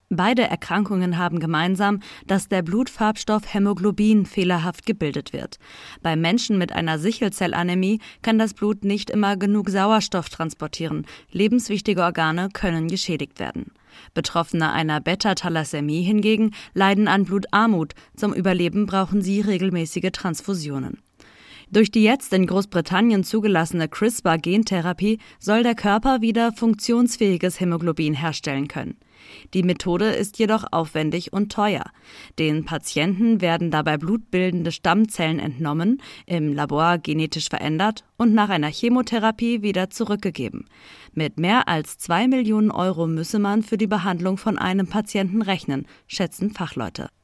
Beide Erkrankungen haben gemeinsam, dass der Blutfarbstoff Hämoglobin fehlerhaft gebildet wird. Bei Menschen mit einer Sichelzellanämie kann das Blut nicht immer genug Sauerstoff transportieren. Lebenswichtige Organe können geschädigt werden. Betroffene einer Beta-Thalassämie hingegen leiden an Blutarmut. Zum Überleben brauchen sie regelmäßige Transfusionen. Durch die jetzt in Großbritannien zugelassene CRISPR-Gentherapie soll der Körper wieder funktionsfähiges Hämoglobin herstellen können. Die Methode ist jedoch aufwendig und teuer. Den Patienten werden dabei blutbildende Stammzellen entnommen, im Labor genetisch verändert und nach einer Chemotherapie wieder zurückgegeben. Mit mehr als 2 Millionen Euro müsse man für die Behandlung von einem Patienten rechnen, schätzen Fachleute.